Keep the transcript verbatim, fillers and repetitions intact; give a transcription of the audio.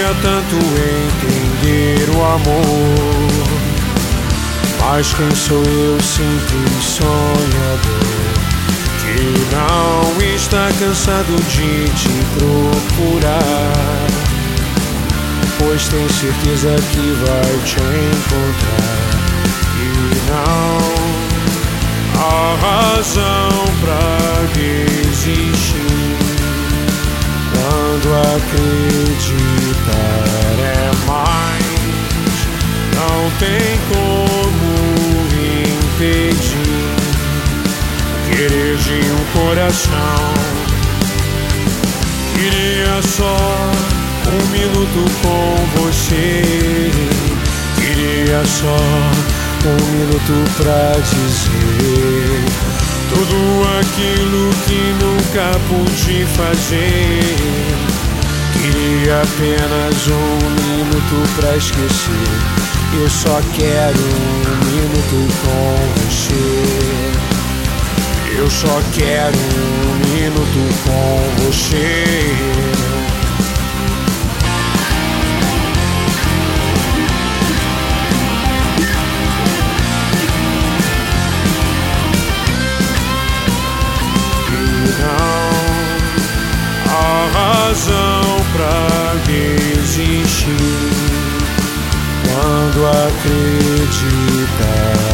queria tanto entender o amor, mas quem sou eu, simples sonhador, que não está cansado de te procurar, pois tem certeza que vai te encontrar. E não há razão pra desistir, quando acreditar é mais, não tem como impedir querer de um coração. Queria só um minuto com você, queria só um minuto pra dizer tudo aquilo que nunca pude fazer. Queria apenas um minuto pra esquecer. Eu só quero um minuto com você. Eu só quero um minuto com você. Razão pra desistir, quando acreditar